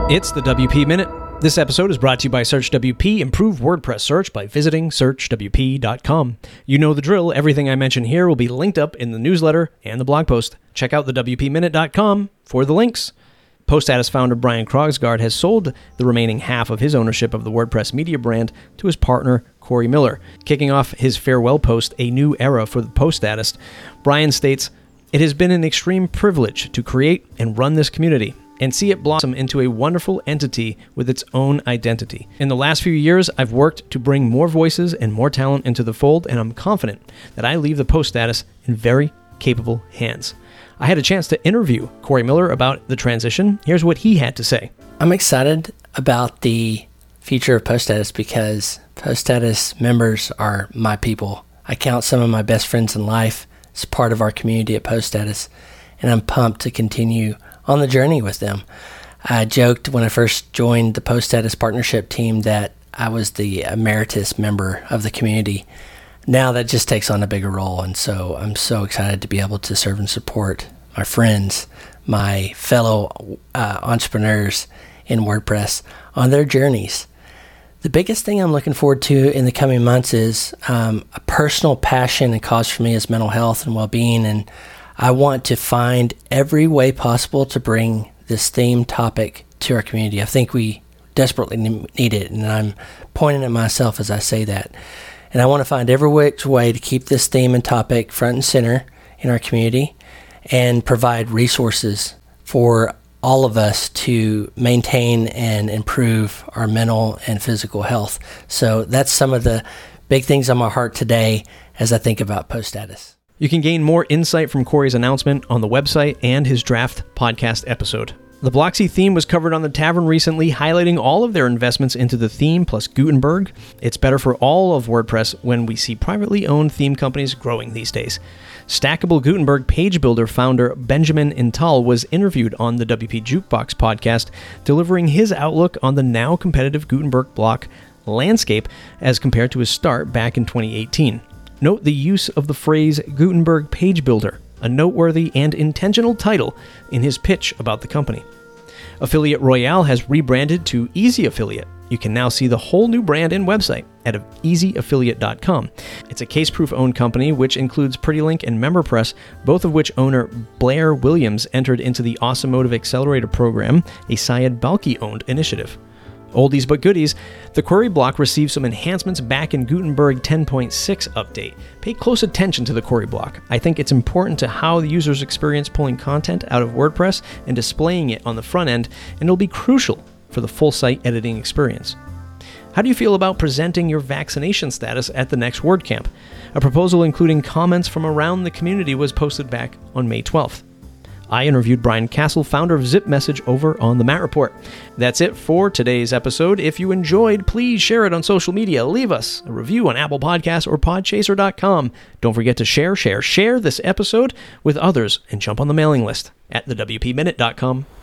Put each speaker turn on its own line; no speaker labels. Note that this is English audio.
It's the WP Minute. This episode is brought to you by SearchWP. Improve WordPress search by visiting searchwp.com. You know the drill. Everything I mention here will be linked up in the newsletter and the blog post. Check out the WPMinute.com for the links. PostStatus founder Brian Krogsgaard has sold the remaining half of his ownership of the WordPress media brand to his partner, Corey Miller. Kicking off his farewell post, A New Era for the PostStatus, Brian states, "It has been an extreme privilege to create and run this community and see it blossom into a wonderful entity with its own identity. In the last few years, I've worked to bring more voices and more talent into the fold, and I'm confident that I leave the PostStatus in very capable hands." I had a chance to interview Corey Miller about the transition. Here's what he had to say.
I'm excited about the future of PostStatus because PostStatus members are my people. I count some of my best friends in life as part of our community at PostStatus, and I'm pumped to continue on the journey with them. I joked when I first joined the PostStatus partnership team that I was the emeritus member of the community. Now that just takes on a bigger role, and so I'm so excited to be able to serve and support my friends, my fellow entrepreneurs in WordPress on their journeys. The biggest thing I'm looking forward to in the coming months is a personal passion and cause for me is mental health and well-being, and I want to find every way possible to bring this theme topic to our community. I think we desperately need it, and I'm pointing at myself as I say that. And I want to find every which way to keep this theme and topic front and center in our community and provide resources for all of us to maintain and improve our mental and physical health. So that's some of the big things on my heart today as I think about PostStatus.
You can gain more insight from Corey's announcement on the website and his draft podcast episode. The Blocksy theme was covered on The Tavern recently, highlighting all of their investments into the theme plus Gutenberg. It's better for all of WordPress when we see privately owned theme companies growing these days. Stackable Gutenberg page builder founder Benjamin Intal was interviewed on the WP Jukebox podcast, delivering his outlook on the now competitive Gutenberg block landscape as compared to his start back in 2018. Note the use of the phrase Gutenberg Page Builder, a noteworthy and intentional title in his pitch about the company. Affiliate Royale has rebranded to Easy Affiliate. You can now see the whole new brand and website at easyaffiliate.com. It's a case-proof owned company which includes PrettyLink and MemberPress, both of which owner Blair Williams entered into the Automotive Accelerator program, a Syed Balki-owned initiative. Oldies but goodies, the query block received some enhancements back in Gutenberg 10.6 update. Pay close attention to the query block. I think it's important to how the users experience pulling content out of WordPress and displaying it on the front end, and it'll be crucial for the full site editing experience. How do you feel about presenting your vaccination status at the next WordCamp? A proposal including comments from around the community was posted back on May 12th. I interviewed Brian Castle, founder of ZipMessage, over on the Matt Report. That's it for today's episode. If you enjoyed, please share it on social media. Leave us a review on Apple Podcasts or Podchaser.com. Don't forget to share this episode with others and jump on the mailing list at thewpminute.com.